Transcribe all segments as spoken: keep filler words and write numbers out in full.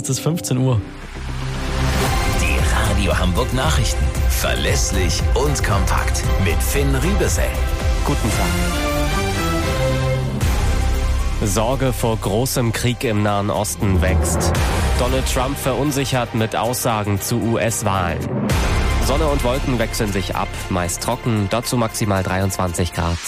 Jetzt ist fünfzehn Uhr. Die Radio Hamburg Nachrichten. Verlässlich und kompakt. Mit Finn Riebesell. Guten Tag. Sorge vor großem Krieg im Nahen Osten wächst. Donald Trump verunsichert mit Aussagen zu U S-Wahlen. Sonne und Wolken wechseln sich ab, meist trocken, dazu maximal dreiundzwanzig Grad.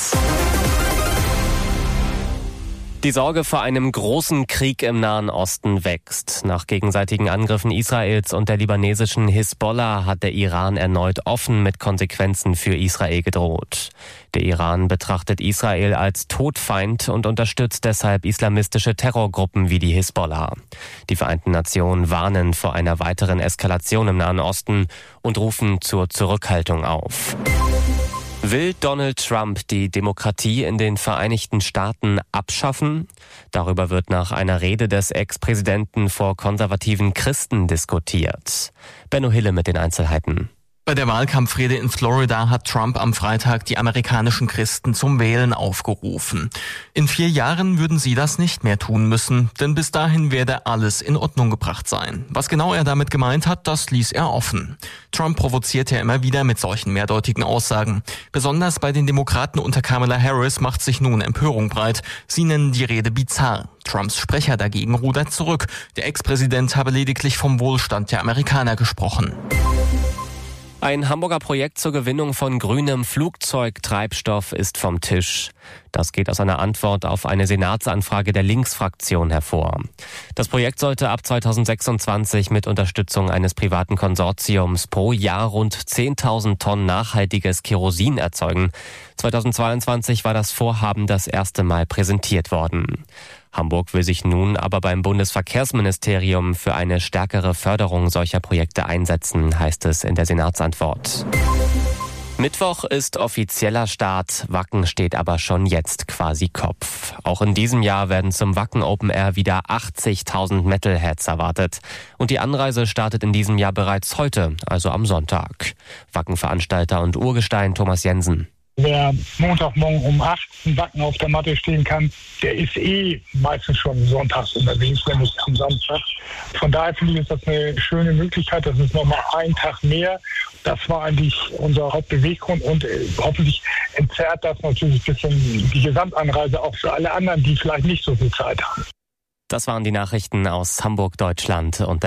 Die Sorge vor einem großen Krieg im Nahen Osten wächst. Nach gegenseitigen Angriffen Israels und der libanesischen Hisbollah hat der Iran erneut offen mit Konsequenzen für Israel gedroht. Der Iran betrachtet Israel als Todfeind und unterstützt deshalb islamistische Terrorgruppen wie die Hisbollah. Die Vereinten Nationen warnen vor einer weiteren Eskalation im Nahen Osten und rufen zur Zurückhaltung auf. Will Donald Trump die Demokratie in den Vereinigten Staaten abschaffen? Darüber wird nach einer Rede des Ex-Präsidenten vor konservativen Christen diskutiert. Benno Hille mit den Einzelheiten. Bei der Wahlkampfrede in Florida hat Trump am Freitag die amerikanischen Christen zum Wählen aufgerufen. In vier Jahren würden sie das nicht mehr tun müssen, denn bis dahin werde alles in Ordnung gebracht sein. Was genau er damit gemeint hat, das ließ er offen. Trump provoziert ja immer wieder mit solchen mehrdeutigen Aussagen. Besonders bei den Demokraten unter Kamala Harris macht sich nun Empörung breit. Sie nennen die Rede bizarr. Trumps Sprecher dagegen rudert zurück. Der Ex-Präsident habe lediglich vom Wohlstand der Amerikaner gesprochen. Ein Hamburger Projekt zur Gewinnung von grünem Flugzeugtreibstoff ist vom Tisch. Das geht aus einer Antwort auf eine Senatsanfrage der Linksfraktion hervor. Das Projekt sollte ab zweitausendsechsundzwanzig mit Unterstützung eines privaten Konsortiums pro Jahr rund zehntausend Tonnen nachhaltiges Kerosin erzeugen. zweitausendzweiundzwanzig war das Vorhaben das erste Mal präsentiert worden. Hamburg will sich nun aber beim Bundesverkehrsministerium für eine stärkere Förderung solcher Projekte einsetzen, heißt es in der Senatsantwort. Mittwoch ist offizieller Start, Wacken steht aber schon jetzt quasi Kopf. Auch in diesem Jahr werden zum Wacken Open Air wieder achtzigtausend Metalheads erwartet. Und die Anreise startet in diesem Jahr bereits heute, also am Sonntag. Wacken-Veranstalter und Urgestein Thomas Jensen. Wer Montagmorgen um acht im Wacken auf der Matte stehen kann, der ist eh meistens schon sonntags unterwegs, wenn nicht am Samstag. Von daher finde ich, ist das eine schöne Möglichkeit. Das ist nochmal ein Tag mehr. Das war eigentlich unser Hauptbeweggrund und hoffentlich entzerrt das natürlich ein bisschen die Gesamtanreise auch für alle anderen, die vielleicht nicht so viel Zeit haben. Das waren die Nachrichten aus Hamburg, Deutschland und